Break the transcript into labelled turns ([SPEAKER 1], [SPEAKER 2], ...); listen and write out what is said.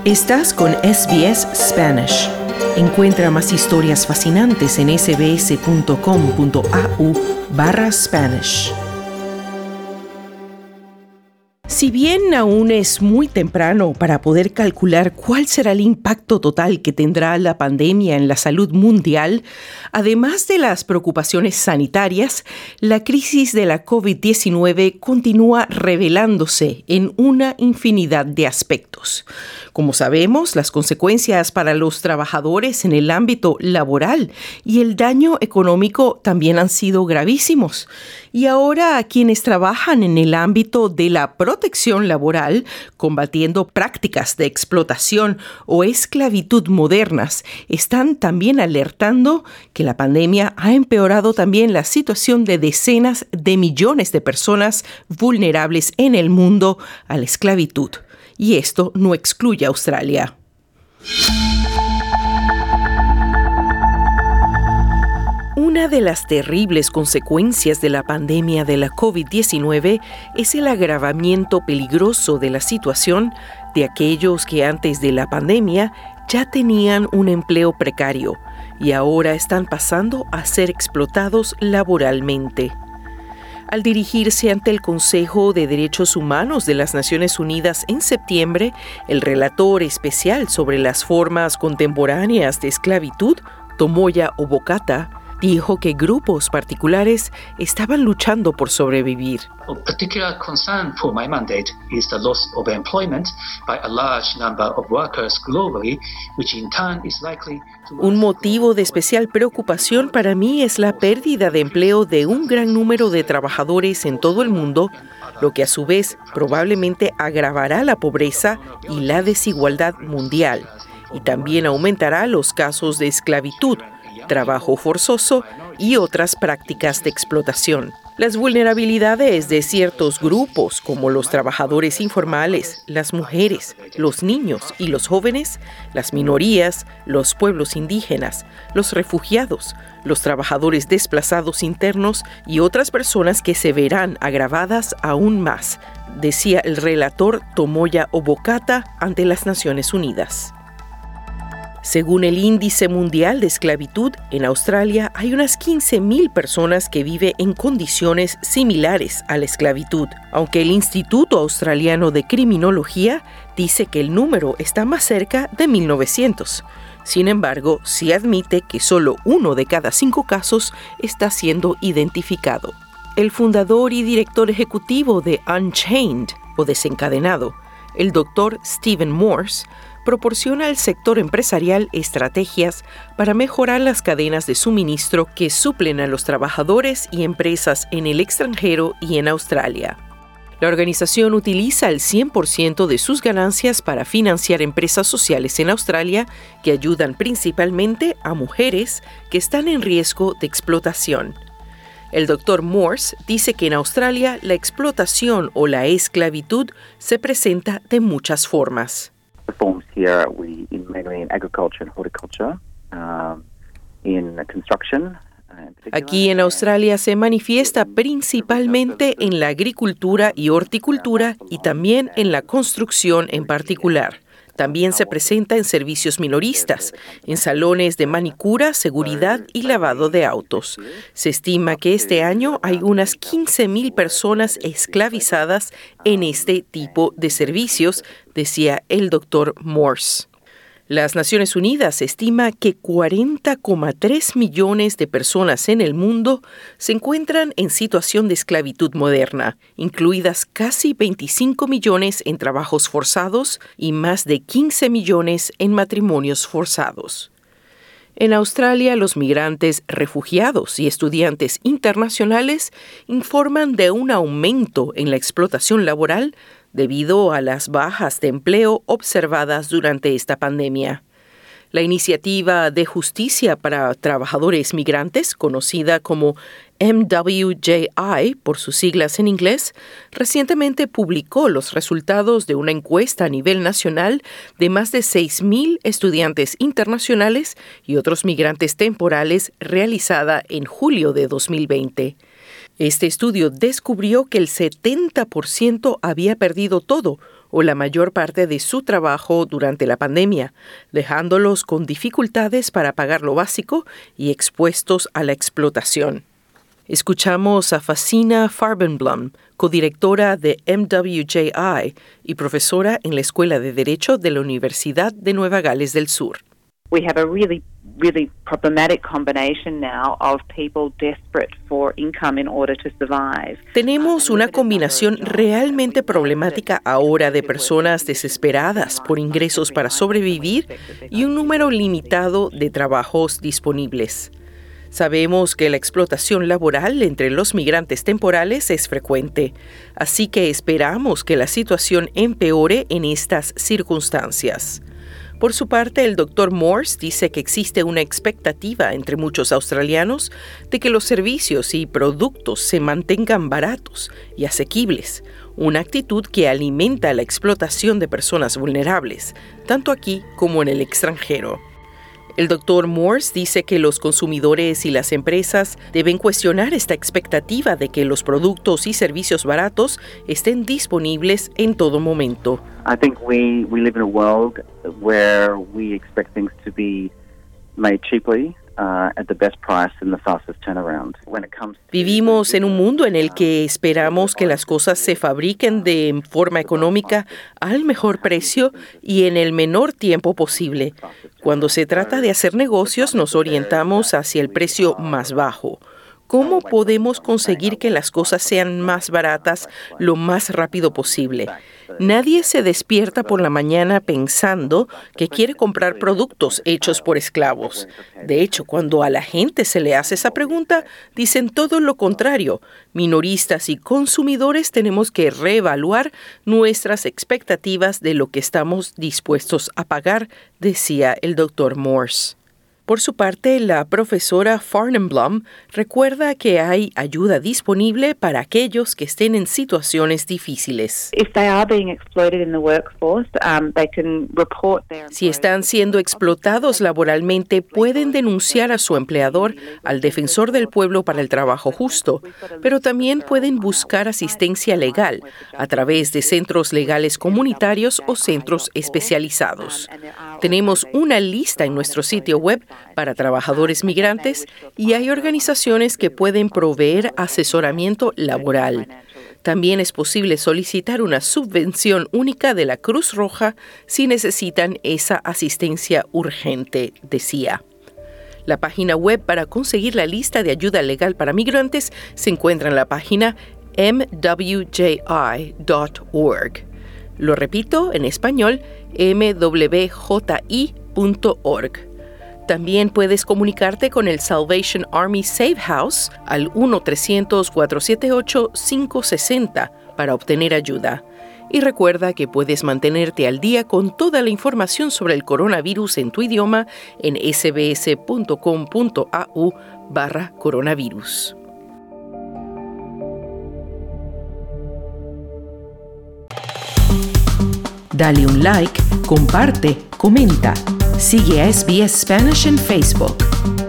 [SPEAKER 1] Estás con SBS Spanish. Encuentra más historias fascinantes en sbs.com.au/Spanish. Si bien aún es muy temprano para poder calcular cuál será el impacto total que tendrá la pandemia en la salud mundial, además de las preocupaciones sanitarias, la crisis de la COVID-19 continúa revelándose en una infinidad de aspectos. Como sabemos, las consecuencias para los trabajadores en el ámbito laboral y el daño económico también han sido gravísimos. Y ahora quienes trabajan en el ámbito de la protección laboral, combatiendo prácticas de explotación o esclavitud modernas, están también alertando que la pandemia ha empeorado también la situación de decenas de millones de personas vulnerables en el mundo a la esclavitud. Y esto no excluye a Australia. Una de las terribles consecuencias de la pandemia de la COVID-19 es el agravamiento peligroso de la situación de aquellos que antes de la pandemia ya tenían un empleo precario y ahora están pasando a ser explotados laboralmente. Al dirigirse ante el Consejo de Derechos Humanos de las Naciones Unidas en septiembre, el relator especial sobre las formas contemporáneas de esclavitud, Tomoya Obokata, dijo que grupos particulares estaban luchando por sobrevivir.
[SPEAKER 2] A particular concern for my mandate is the loss of employment by a large number of workers globally, which in turn is likely to...
[SPEAKER 1] Un motivo de especial preocupación para mí es la pérdida de empleo de un gran número de trabajadores en todo el mundo, lo que a su vez probablemente agravará la pobreza y la desigualdad mundial, y también aumentará los casos de esclavitud, trabajo forzoso y otras prácticas de explotación. Las vulnerabilidades de ciertos grupos, como los trabajadores informales, las mujeres, los niños y los jóvenes, las minorías, los pueblos indígenas, los refugiados, los trabajadores desplazados internos y otras personas que se verán agravadas aún más, decía el relator Tomoya Obokata ante las Naciones Unidas. Según el Índice Mundial de Esclavitud, en Australia hay unas 15,000 personas que viven en condiciones similares a la esclavitud, aunque el Instituto Australiano de Criminología dice que el número está más cerca de 1,900. Sin embargo, sí admite que solo 1 de cada 5 casos está siendo identificado. El fundador y director ejecutivo de Unchained, o Desencadenado, el Dr. Stephen Morse, proporciona al sector empresarial estrategias para mejorar las cadenas de suministro que suplen a los trabajadores y empresas en el extranjero y en Australia. La organización utiliza el 100% de sus ganancias para financiar empresas sociales en Australia que ayudan principalmente a mujeres que están en riesgo de explotación. El Dr. Morse dice que en Australia la explotación o la esclavitud se presenta de muchas formas.
[SPEAKER 3] Forms here mainly in agriculture and horticulture, in construction.
[SPEAKER 1] Aquí en Australia se manifiesta principalmente en la agricultura y horticultura y también en la construcción en particular. También se presenta en servicios minoristas, en salones de manicura, seguridad y lavado de autos. Se estima que este año hay unas 15,000 personas esclavizadas en este tipo de servicios, decía el Dr. Morse. Las Naciones Unidas estima que 40,3 millones de personas en el mundo se encuentran en situación de esclavitud moderna, incluidas casi 25 millones en trabajos forzados y más de 15 millones en matrimonios forzados. En Australia, los migrantes, refugiados y estudiantes internacionales informan de un aumento en la explotación laboral debido a las bajas de empleo observadas durante esta pandemia. La iniciativa de justicia para trabajadores migrantes, conocida como MWJI por sus siglas en inglés, recientemente publicó los resultados de una encuesta a nivel nacional de más de 6,000 estudiantes internacionales y otros migrantes temporales realizada en julio de 2020. Este estudio descubrió que el 70% había perdido todo o la mayor parte de su trabajo durante la pandemia, dejándolos con dificultades para pagar lo básico y expuestos a la explotación. Escuchamos a Fasina Farbenblum, codirectora de MWJI y profesora en la Escuela de Derecho de la Universidad de Nueva Gales del Sur.
[SPEAKER 4] We have a really problematic combination now of people desperate for income in order to survive.
[SPEAKER 1] Tenemos una combinación realmente problemática ahora de personas desesperadas por ingresos para sobrevivir y un número limitado de trabajos disponibles. Sabemos que la explotación laboral entre los migrantes temporales es frecuente, así que esperamos que la situación empeore en estas circunstancias. Por su parte, el Dr. Morse dice que existe una expectativa entre muchos australianos de que los servicios y productos se mantengan baratos y asequibles, una actitud que alimenta la explotación de personas vulnerables, tanto aquí como en el extranjero. El Dr. Morse dice que los consumidores y las empresas deben cuestionar esta expectativa de que los productos y servicios baratos estén disponibles en todo momento.
[SPEAKER 3] I think we live in a world where we expect things to be made cheaply at the best price and the fastest turnaround.
[SPEAKER 1] Vivimos en un mundo en el que esperamos que las cosas se fabriquen de forma económica al mejor precio y en el menor tiempo posible. Cuando se trata de hacer negocios, nos orientamos hacia el precio más bajo. ¿Cómo podemos conseguir que las cosas sean más baratas lo más rápido posible? Nadie se despierta por la mañana pensando que quiere comprar productos hechos por esclavos. De hecho, cuando a la gente se le hace esa pregunta, dicen todo lo contrario. Minoristas y consumidores tenemos que reevaluar nuestras expectativas de lo que estamos dispuestos a pagar, decía el Dr. Morse. Por su parte, la profesora Farbenblum recuerda que hay ayuda disponible para aquellos que estén en situaciones difíciles. Si están siendo explotados laboralmente, pueden denunciar a su empleador al Defensor del Pueblo para el Trabajo Justo, pero también pueden buscar asistencia legal a través de centros legales comunitarios o centros especializados. Tenemos una lista en nuestro sitio web para trabajadores migrantes y hay organizaciones que pueden proveer asesoramiento laboral. También es posible solicitar una subvención única de la Cruz Roja si necesitan esa asistencia urgente, decía. La página web para conseguir la lista de ayuda legal para migrantes se encuentra en la página mwji.org. Lo repito, en español, mwji.org. También puedes comunicarte con el Salvation Army Safe House al 1-300-478-560 para obtener ayuda. Y recuerda que puedes mantenerte al día con toda la información sobre el coronavirus en tu idioma en sbs.com.au/coronavirus. Dale un like, comparte, comenta. Sigue a SBS Spanish en Facebook.